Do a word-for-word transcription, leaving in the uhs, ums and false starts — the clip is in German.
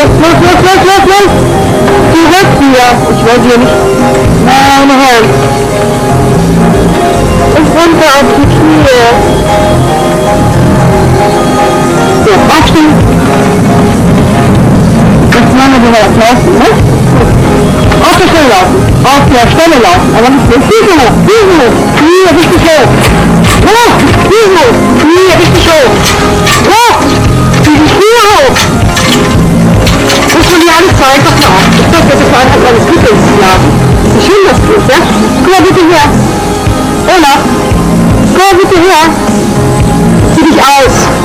los, los, los, los, los! Zurück hier! Ich wollte hier nicht... Nein, halt! Und runter auf die Knie! So, aufstehen! Jetzt machen wir mal das Laufen, ne? Auf der Stelle laufen! Auf der Stelle laufen! Aber nicht so. Füße hoch! Füße hoch! Hier, richtig hoch! Hoch! Füße hoch! Hier, richtig hoch! Hoch! Die Schuhe hoch! Muss man dir alles zeigen, doch mal. Ich glaube, das ist einfach mal das Lieblingsladen. Wie schön das ist, ja? Guck mal bitte her. Olaf, komm bitte her. Zieh dich aus.